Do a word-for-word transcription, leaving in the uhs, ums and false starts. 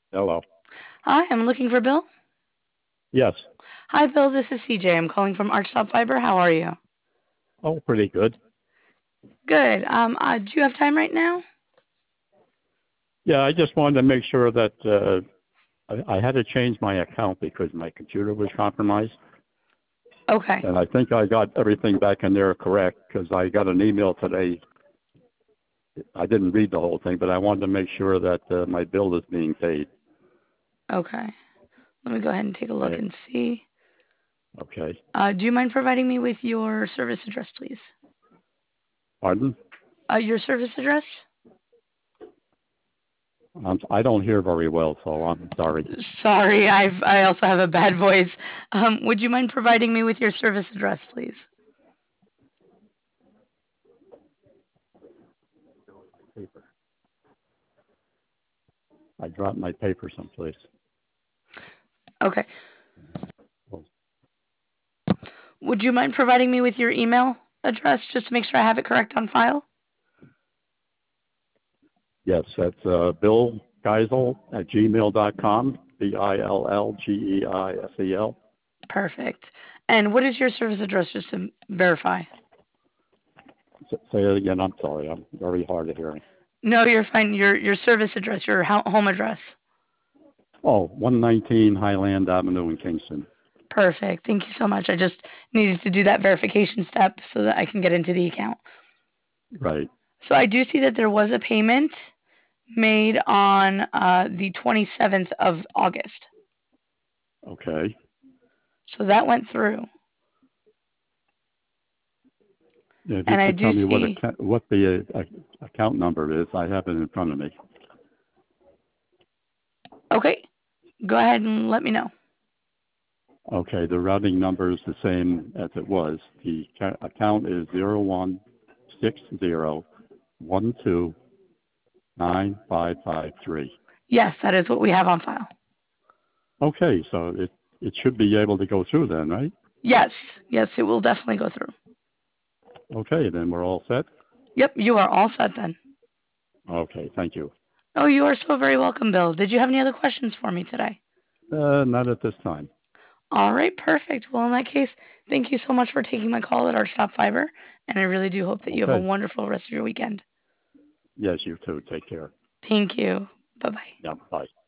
Hello. Hi, I'm looking for Bill. Yes. Hi, Bill. This is C J. I'm calling from Archstop Fiber. How are you? Oh, pretty good. Good. Um, uh, do you have time right now? Yeah, I just wanted to make sure that uh, I, I had to change my account because my computer was compromised, Okay. and I think I got everything back in there correct because I got an email today. I didn't read the whole thing, but I wanted to make sure that uh, my bill is being paid. Okay. Let me go ahead and take a look Uh, and see. okay. Uh, do you mind providing me with your service address, please? Pardon? Uh, your service address? I'm, I don't hear very well, so I'm sorry. Sorry, I've I also have a bad voice. Um, would you mind providing me with your service address, please? Paper. I dropped my paper someplace. Okay. Oh, Would you mind providing me with your email address just to make sure I have it correct on file? yes, that's uh, Bill Geisel at gmail dot com. B I L L G E I S E L. Perfect. And what is your service address just to verify? Say it again. I'm sorry. I'm very hard of hearing. No, you're fine. Your your service address, your ho- home address. Oh, one nineteen Highland Avenue in Kingston. Perfect. Thank you so much. I just needed to do that verification step so that I can get into the account. Right. So I do see that there was a payment made on uh, the twenty-seventh of August. Okay. So that went through. Yeah, if you And I could do tell me what see, account, what the uh, account number is, I have it in front of me. okay, go ahead and let me know. Okay. The routing number is the same as it was. The ca- account is zero one six zero one two nine five five three. Yes, that is what we have on file. Okay. So it it should be able to go through then, right? Yes, yes, it will definitely go through. Okay. Then we're all set. Yep, you are all set then. Okay. Thank you. Oh, you are so very welcome, Bill. Did you have any other questions for me today? Uh, not at this time. All right, perfect. Well, in that case, thank you so much for taking my call at our Stop Fiber, and I really do hope that you have a Okay. wonderful rest of your weekend. Yes, you too. Take care. Thank you. Bye bye. Yeah. Bye.